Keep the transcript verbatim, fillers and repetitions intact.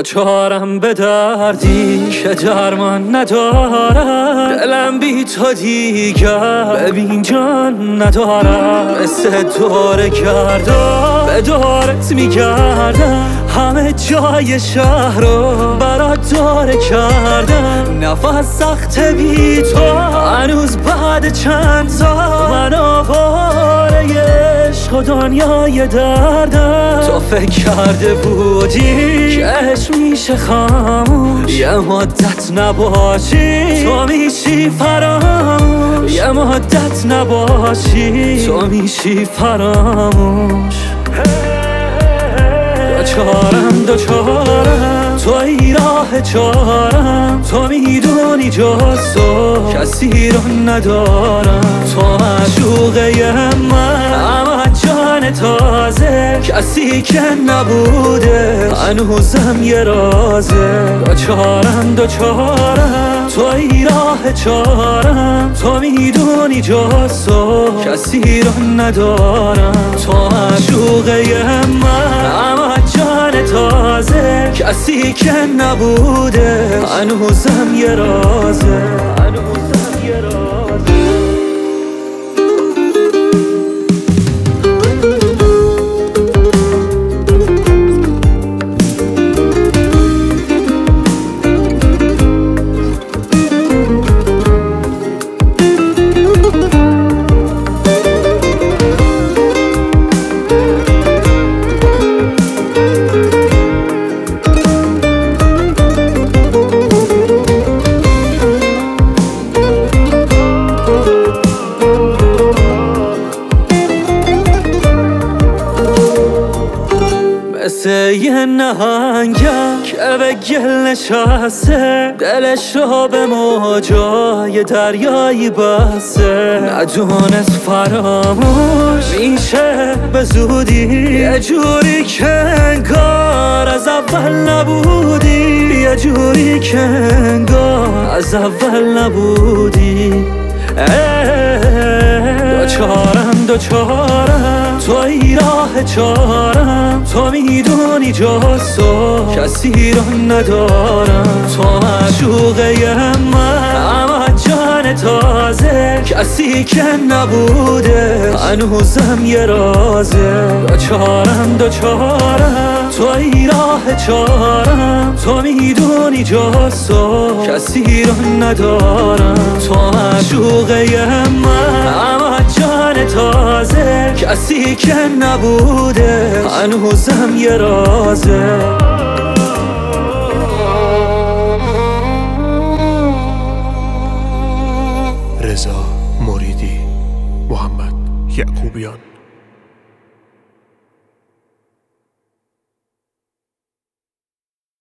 دوچارم به دردی که درمان ندارم، دلم بی تو دیگر ببین جان ندارم. مثل دور گردم به دورت میگردم، همه جای شهر رو برات دور کردم. نفس سخت بی تو هنوز بعد چند سال، من آواره عشق و دنیای دردم. تو فکر کرده بودی که عشق میشه خاموش، یه مدت نباشی تو میشی فراموش. یه مدت نباشی تو میشی فراموش. دوچارم دوچارم توی راه چارم، تو میدونی جز تو کسی رو ندارم. تو معشوقه من، اما جان تازه، کسی که نبوده هنوزم یه رازه. دوچارم دوچارم توی راه چارم، تو میدونی جز تو کسی رو ندارم. تو معشوقه من، اما جان تازه، کسی که نبوده هنوزم یه رازه. هنوزم یه رازه. مثل یه نهنگم که به گل نشسته، دلش رو به موجای دریایی بسته. ندونست فراموش میشه به زودی، یه جوری که انگار از اول نبودی. یه جوری که انگار از اول نبودی. دوچارم دوچارم توی راه چارم، تو میدونی جز تو کسی رو ندارم. تو معشوقه من، اما جان تازه، کسی که نبوده هنوزم یه رازه. دوچارم دوچارم توی راه چارم، تو میدونی جز تو کسی رو ندارم. تو معشوقه من، اما جان تازه، کسی که نبوده هنوزم یه رازه. رضا مریدی، محمد یعقوبیان.